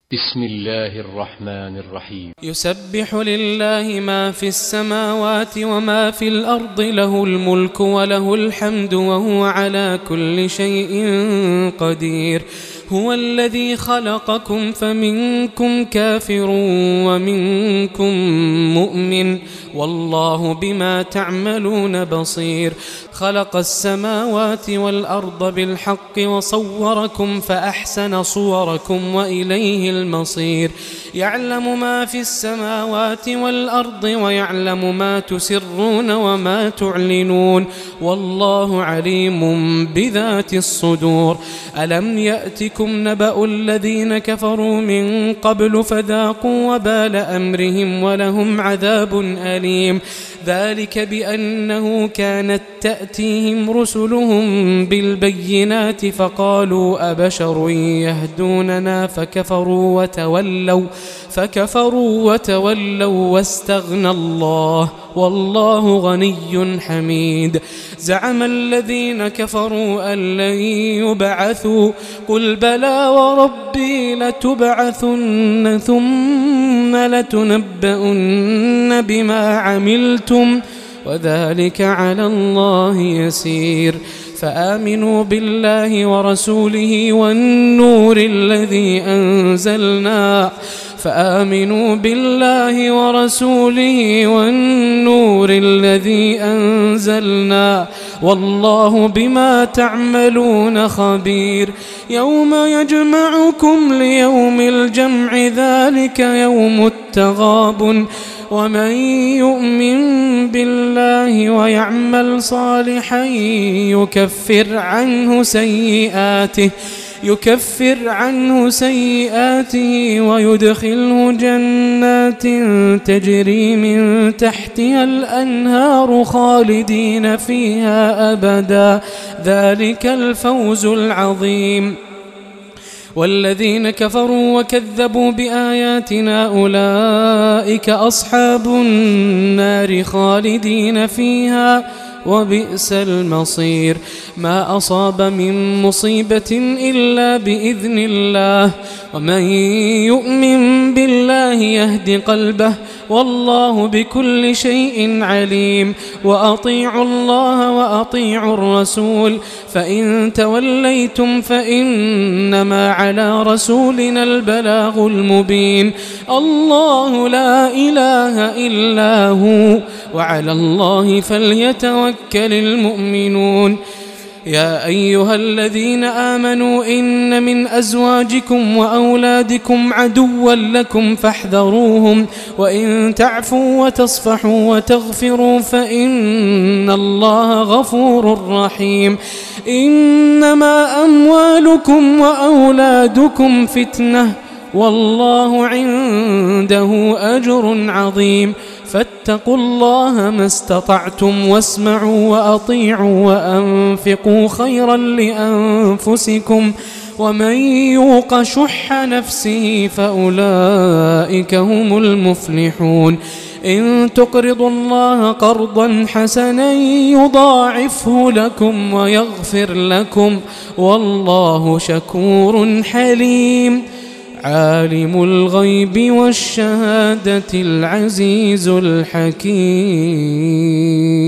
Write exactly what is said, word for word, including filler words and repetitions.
بسم الله الرحمن الرحيم. يسبح لله ما في السماوات وما في الأرض، له الملك وله الحمد وهو على كل شيء قدير. هو الذي خلقكم فمنكم كافر ومنكم مؤمن، والله بما تعملون بصير. خلق السماوات والأرض بالحق وصوركم فأحسن صوركم وإليه المصير. يعلم ما في السماوات والأرض ويعلم ما تسرون وما تعلنون، والله عليم بذات الصدور. ألم يأتكم نبأ الذين كفروا من قبل فذاقوا وبال أمرهم ولهم عذاب أليم. ذلك بأنه كانت تأتيهم رسلهم بالبينات فقالوا أبشر يهدوننا فكفروا وتولوا فكفروا وتولوا واستغنى الله والله غني حميد. زعم الذين كفروا أن لن يبعثوا، قل بلى وربي لتبعثن ثم لتنبؤن بما عملتم وذلك على الله يسير. فآمنوا بالله ورسوله والنور الذي أنزلنا فآمنوا بالله ورسوله والنور الذي أنزلنا والله بما تعملون خبير. يوم يجمعكم ليوم الجمع ذلك يوم التغابن، ومن يؤمن بالله ويعمل صالحا يكفر عنه سيئاته يكفر عنه سيئاته ويدخله جنات تجري من تحتها الأنهار خالدين فيها أبدا، ذلك الفوز العظيم. والذين كفروا وكذبوا بآياتنا أولئك أصحاب النار خالدين فيها وبئس المصير. ما أصاب من مصيبة إلا بإذن الله، ومن يؤمن بالله يهد قلبه والله بكل شيء عليم. وأطيعوا الله وأطيعوا الرسول، فإن توليتم فإنما على رسولنا البلاغ المبين. الله لا إله إلا هو وعلى الله فليتوكل المؤمنون. يا أيها الذين آمنوا إن من أزواجكم وأولادكم عدوا لكم فاحذروهم، وإن تعفوا وتصفحوا وتغفروا فإن الله غفور رحيم. إنما أموالكم وأولادكم فتنة والله عنده أجر عظيم. فاتقوا الله ما استطعتم واسمعوا وأطيعوا وأنفقوا خيرا لأنفسكم، ومن يوق شح نفسه فأولئك هم المفلحون. إن تقرضوا الله قرضا حسنا يضاعفه لكم ويغفر لكم والله شكور حليم. عالم الغيب والشهادة العزيز الحكيم.